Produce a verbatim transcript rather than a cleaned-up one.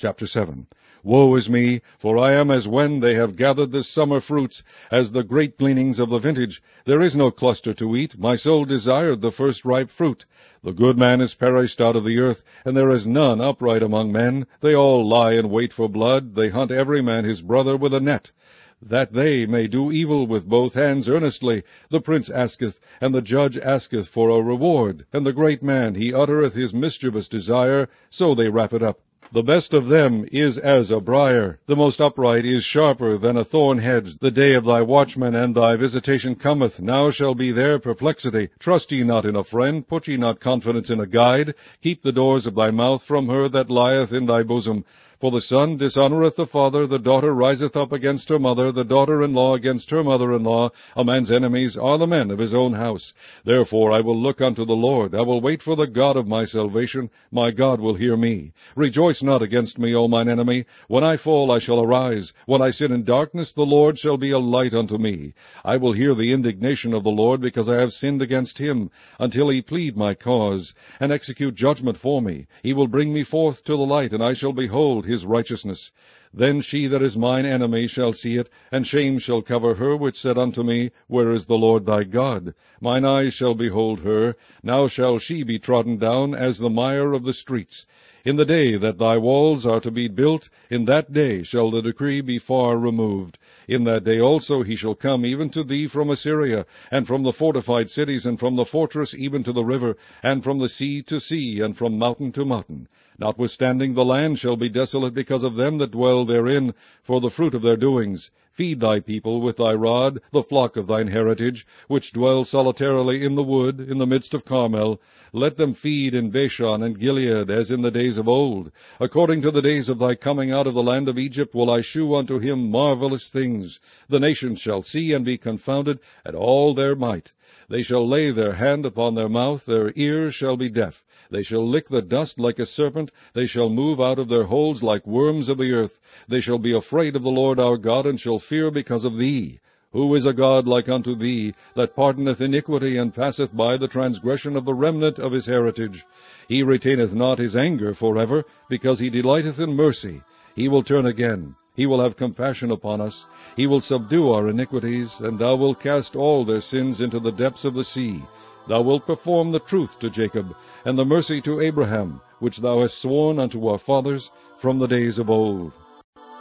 Chapter seven. Woe is me, for I am as when they have gathered the summer fruits, as the great gleanings of the vintage. There is no cluster to eat. My soul desired the first ripe fruit. The good man is perished out of the earth, and there is none upright among men. They all lie in wait for blood. They hunt every man his brother with a net, that they may do evil with both hands earnestly. The prince asketh, and the judge asketh for a reward, and the great man, he uttereth his mischievous desire, so they wrap it up. The best of them is as a briar, the most upright is sharper than a thorn hedge. The day of thy watchman and thy visitation cometh, now shall be their perplexity. Trust ye not in a friend, put ye not confidence in a guide. Keep the doors of thy mouth from her that lieth in thy bosom. For the son dishonoureth the father, the daughter riseth up against her mother, the daughter-in-law against her mother-in-law. A man's enemies are the men of his own house. Therefore I will look unto the Lord. I will wait for the God of my salvation. My God will hear me. Rejoice not against me, O mine enemy. When I fall I shall arise. When I sit in darkness, the Lord shall be a light unto me. I will hear the indignation of the Lord, because I have sinned against him, until he plead my cause, and execute judgment for me. He will bring me forth to the light, and I shall behold his righteousness. Then she that is mine enemy shall see it, and shame shall cover her which said unto me, Where is the Lord thy God? Mine eyes shall behold her. Now shall she be trodden down as the mire of the streets. In the day that thy walls are to be built, in that day shall the decree be far removed. In that day also he shall come even to thee from Assyria, and from the fortified cities, and from the fortress even to the river, and from the sea to sea, and from mountain to mountain. Notwithstanding the land shall be desolate because of them that dwell therein, for the fruit of their doings. Feed thy people with thy rod, the flock of thine heritage, which dwell solitarily in the wood, in the midst of Carmel. Let them feed in Bashan and Gilead, as in the days of old. According to the days of thy coming out of the land of Egypt will I shew unto him marvelous things. The nations shall see and be confounded at all their might. They shall lay their hand upon their mouth, their ears shall be deaf. They shall lick the dust like a serpent, they shall move out of their holes like worms of the earth. They shall be afraid of the Lord our God, and shall fear because of thee. Who is a God like unto thee, that pardoneth iniquity, and passeth by the transgression of the remnant of his heritage? He retaineth not his anger forever, because he delighteth in mercy. He will turn again. He will have compassion upon us. He will subdue our iniquities, and thou wilt cast all their sins into the depths of the sea. Thou wilt perform the truth to Jacob, and the mercy to Abraham, which thou hast sworn unto our fathers from the days of old.